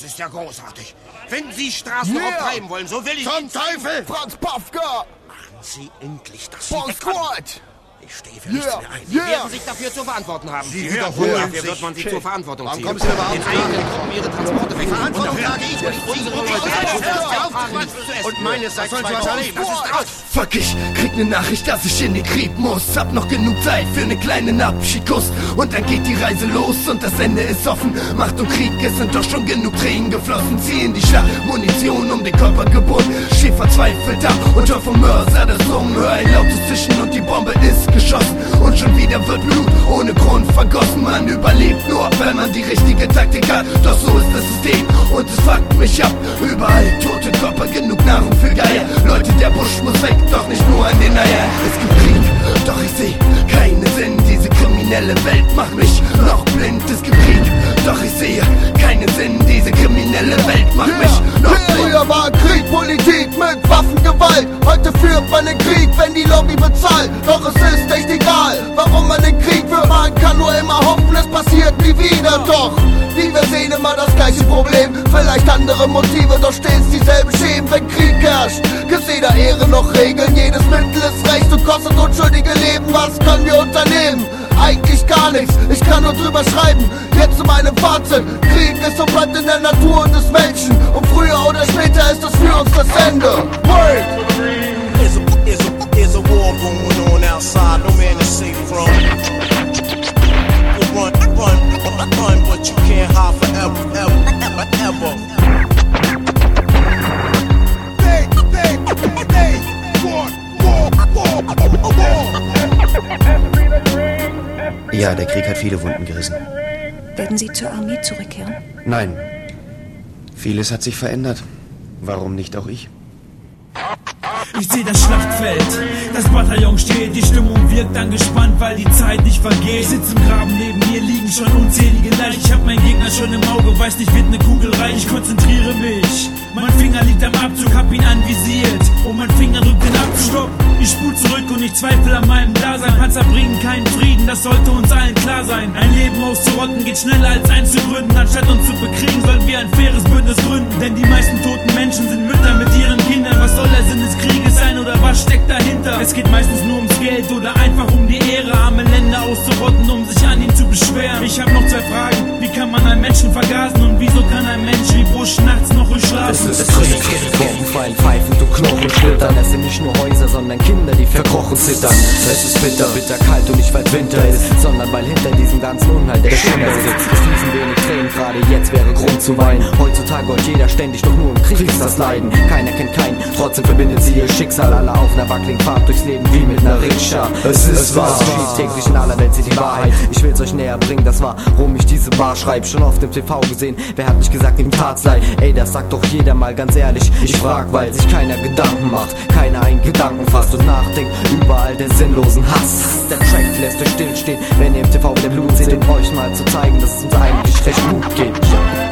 Das ist ja großartig. Wenn Sie Straßenraub treiben wollen, so will ich... Zum Teufel! Franz Pafka! Machen Sie endlich, dass Sie Bon wegkommen. Squad! Ich stehe für nichts mehr ein. Sie werden sich dafür zu verantworten haben. Sie hören, wiederholen dafür sich. wird man Sie zur Verantwortung ziehen. Warum kommen Sie überhaupt den zu eigenen Gruppen ihre Transporte weg. Verantwortung Und trage ich nicht. unsere Leute Und meine seit 2000. Das ist aus. Fuck, ich krieg ne Nachricht, dass ich in den Krieg muss. Hab noch genug Zeit für ne kleinen Abschiedkuss. Und dann geht die Reise los und das Ende ist offen. Macht und Krieg, es sind doch schon genug Tränen geflossen. Zieh in die Schlacht, Munition um den Körper gebunden. Steh verzweifelt da und hör vom Mörser das Summen. Hör ein lautes Zischen und die Bombe ist geschossen. Und schon wieder wird Blut ohne Grund vergossen. Man überlebt nur, wenn man die richtige Taktik hat. Doch so ist das System und es fuckt mich ab. Überall tote Körper, genug Nahrung für Geier. Leute, der Busch muss weg, doch nicht nur an den Eiern. Es gibt Krieg, doch ich seh keinen Sinn. Diese kriminelle Welt macht mich noch blind. Es gibt Krieg, doch ich sehe keinen Sinn. Diese kriminelle Welt macht mich noch blind. Früher war Krieg Politik mit Waffengewalt. Heute führt man den Krieg, wenn die Lobby bezahlt. Doch es ist echt egal, warum man den Krieg führt. Man kann nur immer hoffen, es passiert nie wieder. Doch, wie wir sehen, immer das gleiche Problem. Vielleicht andere Motive, doch stets dieselben Schemen. Wenn Krieg herrscht, gibt's weder Ehre noch Regeln. Jedes Mittel ist recht und kostet unschuldige Leben. Was können wir unternehmen? Eigentlich gar nichts, ich kann nur drüber schreiben. Jetzt zu meinem Fazit: Krieg ist und bleibt in der Natur des Menschen. Und früher oder später ist es für uns das Ende. There's a war going on outside, no man is safe from. Run, but you can't hide forever. Ja, der Krieg hat viele Wunden gerissen. Werden Sie zur Armee zurückkehren? Nein. Vieles hat sich verändert. Warum nicht auch ich? Ich seh das Schlachtfeld, das Bataillon steht, die Stimmung wirkt angespannt, weil die Zeit nicht vergeht. Ich sitz im Graben, neben mir liegen schon unzählige Leichen. Ich hab meinen Gegner schon im Auge, weiß nicht, wird ne Kugel reich. Ich konzentriere mich, mein Finger liegt am Abzug, hab ihn anvisiert und mein Finger drückt den Abzug. Stopp, ich spul zurück und ich zweifle an meinem Dasein. Panzer bringen keinen Frieden, das sollte uns allen klar sein. Ein Leben auszurotten geht schneller als eins zu gründen. Anstatt uns zu bekriegen, sollten wir ein faires Bündnis gründen. Denn die meisten toten Menschen sind Mütter mit ihren Kindern. Was soll der Sinn des Krieges sein oder was steckt dahinter? Es geht meistens nur ums Geld oder einfach um die Ehre, arme Länder auszurotten, um sich an ihn zu beschweren. Ich hab noch zwei Fragen: Wie kann man einen Menschen vergasen und wieso kann ein Mensch wie Bush nachts noch ruhig schlafen? Es ist Krieg, Bomben fallen pfeifend und Knochen schlittern. Es sind nicht nur Häuser, sondern Kinder, die verkrochen zittern. Es ist bitter, bitter kalt und nicht weil Winter ist, sondern weil hinter diesem ganzen Unheil der Kinder sitzt. Es fließen wenig Tränen, gerade jetzt wäre Grund zu weinen. Heutzutage heult jeder ständig, doch nur im Krieg ist das Leiden. Keiner kennt keinen, trotzdem verbindet sie ihr Schicksal. Alle auf einer wackeligen Fahrt durchs Leben wie mit einer Rikscha. Es ist wahr, täglich in aller Welt sieht die Wahrheit. Ich will's euch näher bringen, das war, warum ich diese Bar schreib. Schon oft im TV gesehen, wer hat nicht gesagt, ihm tat's leid. Ey, das sagt doch jeder mal ganz ehrlich. Ich frag, weil sich keiner Gedanken macht, keiner einen Gedanken fasst und nachdenkt überall der sinnlosen Hass. Der Track lässt euch stillstehen, wenn ihr im TV wieder Blut seht, um euch mal zu zeigen, dass es uns eigentlich recht gut geht.